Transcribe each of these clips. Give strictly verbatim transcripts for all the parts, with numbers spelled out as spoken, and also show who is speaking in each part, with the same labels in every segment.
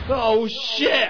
Speaker 1: Oh shit!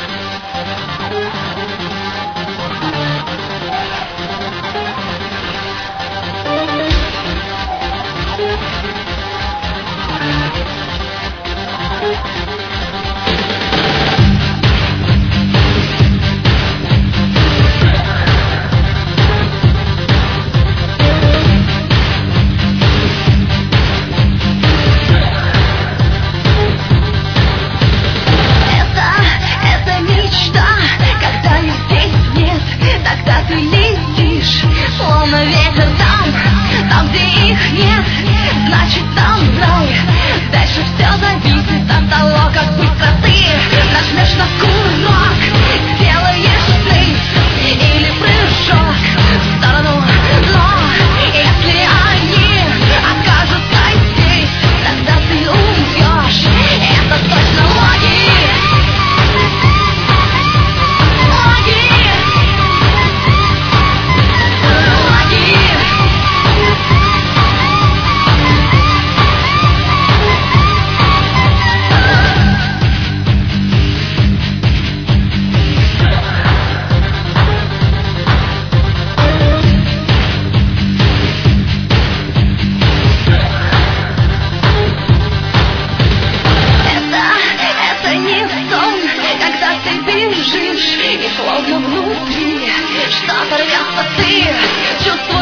Speaker 2: Словно ветер там, там, где их нет, значит там рай. Дальше все зависит от того, как быстро ты нажмешь на курок, сделаешь стыд или прыжок в сторону. Но если они окажутся здесь, тогда ты умрешь. Это точно логи. И словно внутри что-то рвется, ты чувствуешь.